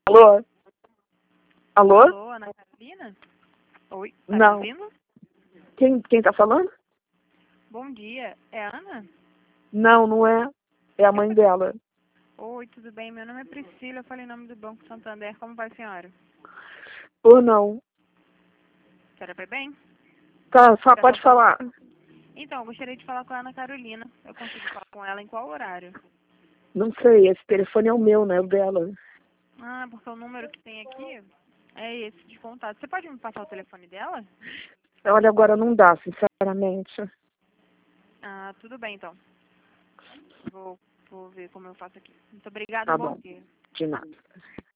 Alô? Alô? Alô, Ana Carolina? Oi, tá me Não. ouvindo? Quem tá falando? Bom dia, é a Ana? Não, não é. É a mãe dela. Oi, tudo bem? Meu nome é Priscila, eu falei em nome do Banco Santander. Como vai a senhora? Ou não. A senhora vai bem? Tá, só Já pode faltou? falar. Então, eu gostaria de falar com a Ana Carolina. Eu consigo falar com ela em qual horário? Não sei, esse telefone é o meu, né? O dela. Ah, porque o número que tem aqui é esse de contato. Você pode me passar o telefone dela? Olha, agora não dá, sinceramente. Ah, tudo bem então. Vou ver como eu faço aqui. Muito obrigada, um Tá bom bom, dia. de nada.